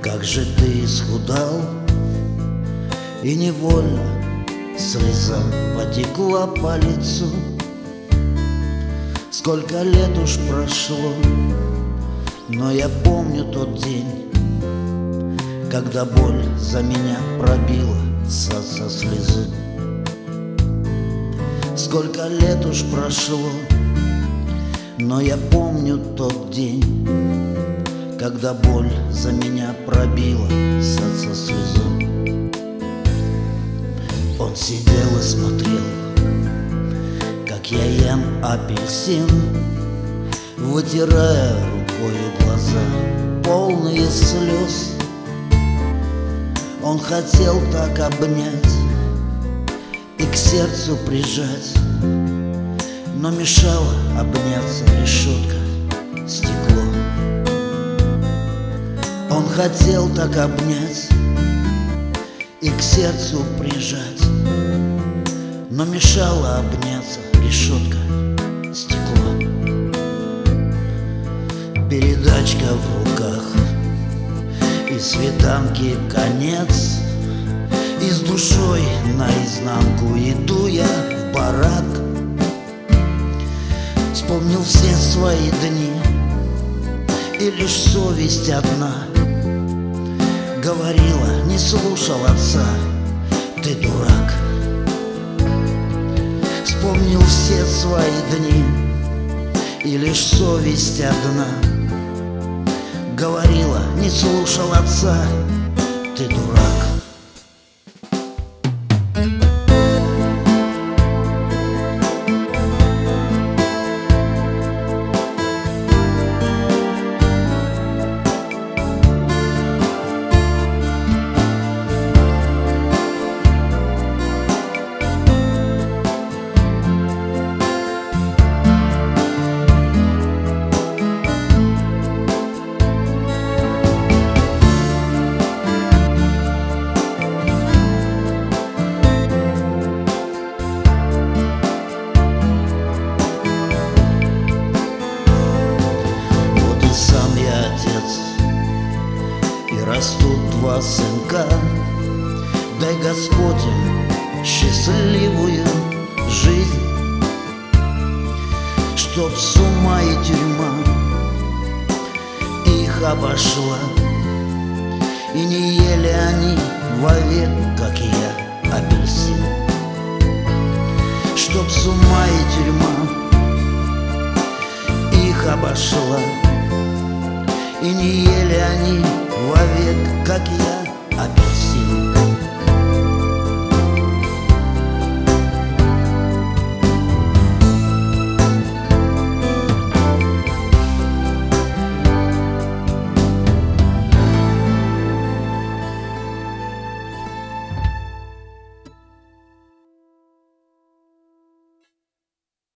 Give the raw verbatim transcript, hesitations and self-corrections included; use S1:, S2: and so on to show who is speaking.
S1: Как же ты исхудал, и невольно слеза потекла по лицу. Сколько лет уж прошло, но я помню тот день, когда боль за меня пробила со, со слезу. Сколько лет уж прошло, но я помню тот день, когда боль за меня пробила со, со слезу. Он сидел и смотрел, как я ем апельсин, вытирая рукою глаза, полные слез. Он хотел так обнять и к сердцу прижать, но мешала обняться решетка, стекло. Он хотел так обнять и к сердцу прижать, но мешала обняться решетка, стекло. Передачка в руках, и свиданки конец, и с душой наизнанку иду я в барак. Вспомнил все свои дни, и лишь совесть одна говорила: не слушал отца, ты дурак. Вспомнил все свои дни, и лишь совесть одна говорила: не слушал отца, ты дурак. Растут два сынка, дай Господь им счастливую жизнь, чтоб сумма и тюрьма их обошла, и не ели они вовек, как я, апельсин. Чтоб сумма и тюрьма их обошла, и не ели они вовек, как я, апельсин.